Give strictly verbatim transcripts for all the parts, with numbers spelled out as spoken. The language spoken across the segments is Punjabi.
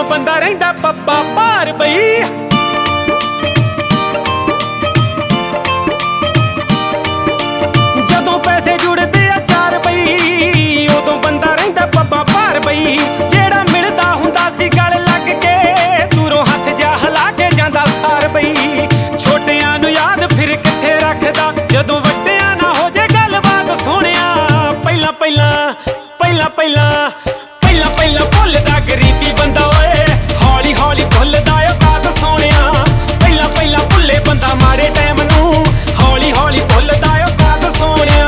ਬੰਦਾ ਰਹਿੰਦਾ ਪੱਪਾ ਭਾਰ ਬਈ। ਜਦੋਂ ਪੈਸੇ ਜੁੜਦੇ ਆ ਚਾਰ ਬਈ ਉਦੋਂ ਬੰਦਾ ਰਹਿੰਦਾ ਪੱਪਾ ਭਾਰ ਬਈ। ਜਿਹੜਾ ਮਿਲਦਾ ਹੁੰਦਾ ਸੀ ਗਲ ਲੱਗ ਕੇ ਦੂਰੋਂ ਹੱਥ ਜਾ ਹਿਲਾ ਕੇ ਜਾਂਦਾ ਸਾਰ ਬਈ। ਛੋਟਿਆਂ ਨੂੰ ਯਾਦ ਫਿਰ ਕਿੱਥੇ ਰੱਖਦਾ ਜਦੋਂ ਵੱਡਿਆਂ ਨਾ ਹੋ ਜੇ ਗੱਲਬਾਤ ਸੋਹਣਿਆ। ਪਹਿਲਾਂ ਪਹਿਲਾਂ ਪਹਿਲਾਂ ਪਹਿਲਾਂ ਪਹਿਲਾਂ ਪਹਿਲਾਂ ਭੁੱਲਦਾ ਗਰੀਬੀ ਬੰਦਾ ਓਏ ਹੌਲੀ ਹੌਲੀ ਭੁੱਲਦਾ ਓ ਬਾਤ ਸੋਹਣਿਆ। ਪਹਿਲਾਂ ਪਹਿਲਾਂ ਭੁੱਲੇ ਬੰਦਾ ਮਾੜੇ ਟਾਈਮ ਨੂੰ ਹੌਲੀ ਹੌਲੀ ਭੁੱਲਦਾ ਓ ਬਾਤ ਸੋਹਣਿਆ।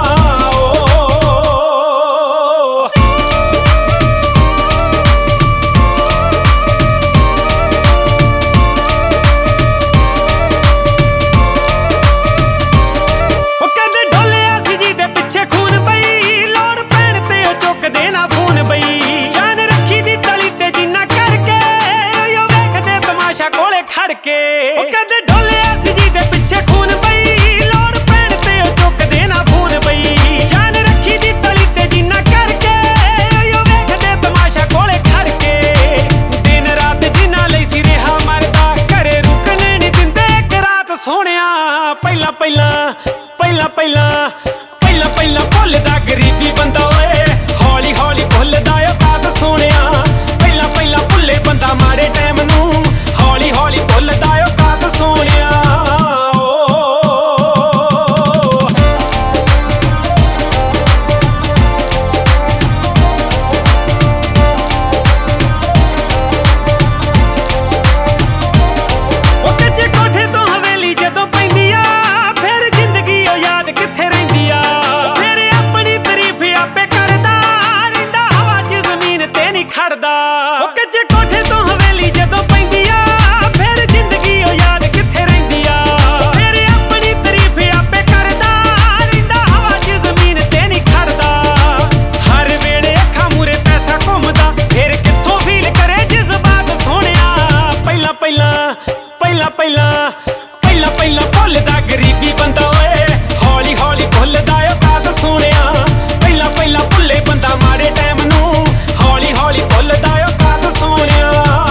ਉਹ ਕਹਿੰਦੇ ਢੋਲਿਆ ਸੀ ਜੀ ਦੇ ਪਿੱਛੇ ਖੂਨ ਬਈ ਲੋੜ ਪੈਣ ਤੇ ਉਹ ਚੁੱਕਦੇ ਨਾ ਫੋਨ ਬਈ। ਜਾਨ ਰੱਖੀ ਦੀ ਤਲੀ ਤੇ ਜਿੰਨਾ ਕਰਕੇ ਉਹ ਵੇਖਦੇ ਤਮਾਸ਼ਾ ਕੋਲੇ ਖੜ ਕੇ। ਉਹ ਕਹਿੰਦੇ ਢੋਲਿਆ ਸੀ ਜੀ ਦੇ ਪਿੱਛੇ ਖੂਨ ਬਈ ਲੋੜ ਪੈਣ ਤੇ ਉਹ ਚੁੱਕਦੇ ਨਾ ਫੋਨ ਬਈ। ਜਾਨ ਰੱਖੀ ਦੀ ਤਲੀ ਤੇ ਜਿੰਨਾ ਕਰਕੇ ਉਹ ਵੇਖਦੇ ਤਮਾਸ਼ਾ ਕੋਲੇ ਖੜ ਕੇ। ਦਿਨ ਰਾਤ ਜਿੰਨਾ ਲਈ ਸੀ ਰਿਹਾ ਮਰਦਾ ਘਰੇ ਰੁਕਣੇ ਨਹੀਂ ਦਿੰਦੇ ਇੱਕ ਰਾਤ ਸੋਹਣਿਆ। ਪਹਿਲਾਂ ਪਹਿਲਾਂ ਪਹਿਲਾਂ ਪਹਿਲਾਂ ਪਹਿਲਾਂ ਪਹਿਲਾਂ ਭੁੱਲਦਾ ਗਰੀਬੀ ਬੰਦਾ ਓਏ ਹੌਲੀ ਹੌਲੀ ਭੁੱਲਦਾ ਓ ਬਾਤ ਸੋਹਣਿਆ। ਪਹਿਲਾਂ ਪਹਿਲਾਂ ਭੁੱਲੇ ਬੰਦਾ ਮਾੜੇ ਟਾਈਮ ਨੂੰ ਹੌਲੀ ਹੌਲੀ ਭੁੱਲਦਾ ਓ ਬਾਤ ਸੋਹਣਿਆ। ਉਹ ਕੱਚੇ ਕੋਠੇ ਤੋਂ ਹਵੇਲੀ ਜਦੋਂ ਪੈਂਦੀ ਆ ਫਿਰ ਜ਼ਿੰਦਗੀ ਉਹ ਯਾਦ ਕਿੱਥੇ ਰਹਿੰਦੀ ਆ। ਫਿਰ ਆਪਣੀ ਤਾਰੀਫ ਆਪੇ ਕਰਦਾ ਰਹਿੰਦਾ ਹਵਾ 'ਚ ਜ਼ਮੀਨ ਤੇ ਨਹੀਂ ਖੜਦਾ। ਉਹ ਕੱਚੇ ਕੋਠੇ ਤੋਂ ਹਵੇਲੀ ਜਦੋਂ ਪੈਂਦੀ ਆ ਫਿਰ ਜ਼ਿੰਦਗੀ ਉਹ ਯਾਦ ਕਿੱਥੇ ਰਹਿੰਦੀ ਆ। ਫਿਰ ਆਪਣੀ ਤਾਰੀਫ ਆਪੇ ਕਰਦਾ ਰਹਿੰਦਾ ਹਵਾ 'ਚ ਜ਼ਮੀਨ ਤੇ ਨਹੀਂ ਖੜਦਾ। ਹਰ ਵੇਲੇ ਅੱਖਾਂ ਮੂਰੇ ਪੈਸਾ ਘੁੰਮਦਾ ਫਿਰ ਕਿੱਥੋਂ ਫੀਲ ਕਰੇ ਜਜ਼ਬਾਤ ਸੋਹਣਿਆ। ਪਹਿਲਾਂ ਪਹਿਲਾਂ ਪਹਿਲਾਂ ਪਹਿਲਾਂ ਪਹਿਲਾਂ ਪਹਿਲਾਂ ਭੁੱਲਦਾ ਗਰੀਬੀ ਬੰਦਾ ਓਏ ਹੌਲੀ ਹੌਲੀ ਭੁੱਲਦਾ ਓ ਬਾਤ ਸੋਹਣਿਆ। ਪਹਿਲਾਂ ਪਹਿਲਾਂ ਭੁੱਲੇ ਬੰਦਾ ਮਾੜੇ ਟਾਈਮ ਨੂੰ ਹੌਲੀ ਹੌਲੀ ਭੁੱਲਦਾ ਓ ਬਾਤ ਸੋਹਣਿਆ।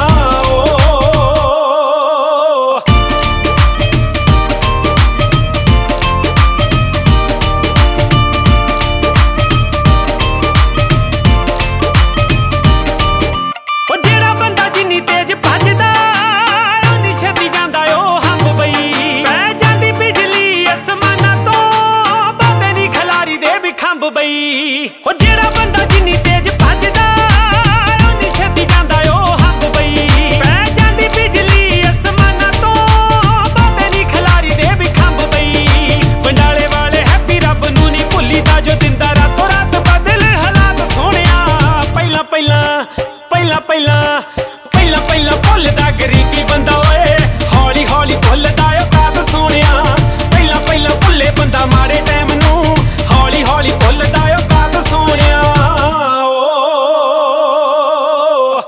ਉਹ ਜਿਹੜਾ ਬੰਦਾ ਜਿੰਨੀ ਤੇਜ਼ ਭੱਜਦਾ ਓਨੀ ਛੇਤੀ ਜਾਂਦਾ ਓ ਹੰਬ ਬਈ। ਪੈ ਜਾਂਦੀ ਬਿਜਲੀ ਅਸਮਾਨਾਂ ਤੋਂ ਬਾਤੇ ਨਹੀਂ ਖਿਲਾਰੀ ਦੇ ਵੀ ਖੰਭ ਬਈ। ਉਹ ਜਿਹੜਾ ਬੰਦਾ ਜਿੰਨੀ ਤੇਜ਼